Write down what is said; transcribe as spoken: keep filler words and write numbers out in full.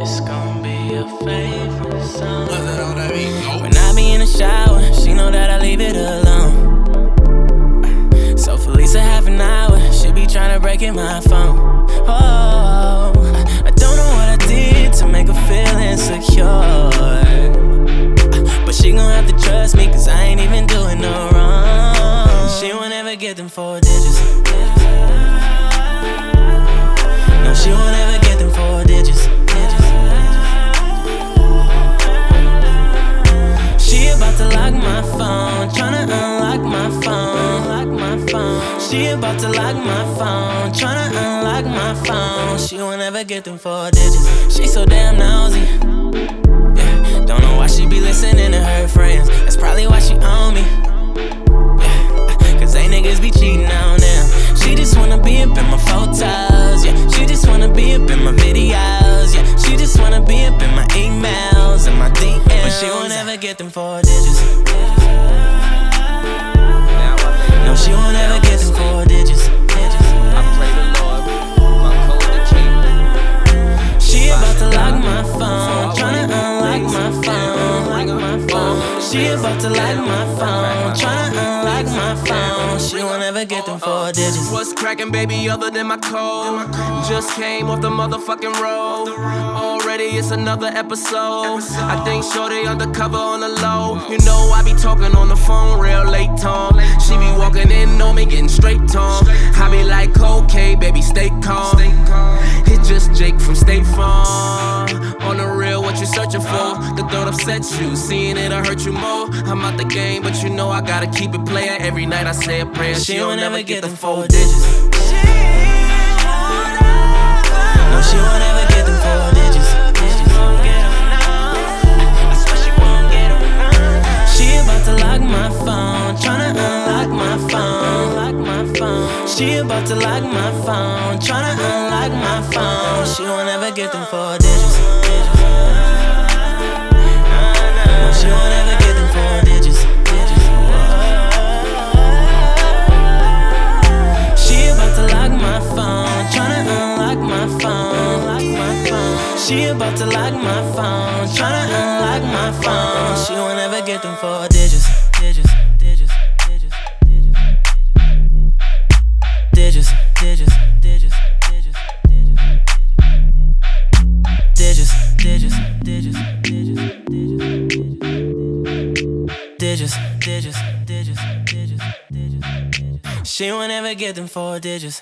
It's gonna be your favorite song. When I be in the shower, she know that I leave it alone. So Felicia half an hour, she be tryna break in my phone. Oh, I don't know what I did to make her feel insecure, but she gon' have to trust me, cause I ain't even doing no wrong. She won't ever get them four digits. No, she won't ever get them four digits. She about to lock my phone, tryna unlock my phone, lock my phone. She about to lock my phone, tryna unlock my phone. She won't ever get them four digits. She so damn nosy. Yeah, don't know why she be listening to her friends. That's probably why she on me. Yeah, cause they niggas be cheating on them. She just wanna be up in my photos. Yeah, she just wanna be up in my videos. Yeah, she just wanna be up in my emails and my D Ms. But she won't ever get them four digits. No, she won't ever get them four digits. She about to lock my phone, tryna unlock my phone, lock my phone. She about to lock my phone, tryna unlock my phone. She won't ever get them four digits. What's cracking, baby, other than my code? Just came off the motherfucking road. Already it's another episode. I think shorty undercover on the low. You know I be talking on the phone real late, Tom. She be walking in on me, getting straight, Tom. I be like, okay, baby, stay calm. It's just Jake from State Farm. On the real, what you searching for? The thought upsets you, seeing it'll hurt you more. I'm out the game, but you know I gotta keep it player. Every night I say a prayer. She, she won't don't ever never get get them the four four digits. digits. No, she won't ever get them four digits. She about to lock my phone, tryna unlock my phone, lock my phone. She about to lock my phone, tryna unlock my phone. She won't ever get them four digits. No, she won't ever get them four digits. She about to lock my phone, tryna unlock my phone, lock my phone. She about to lock my phone, tryna unlock my phone. She won't ever get them four digits. Digits, digits, digits, digits, digits, digits, digits, digits, digits, digits, digits, digits, digits, digits, digits, digits, digits. She won't ever get them four digits.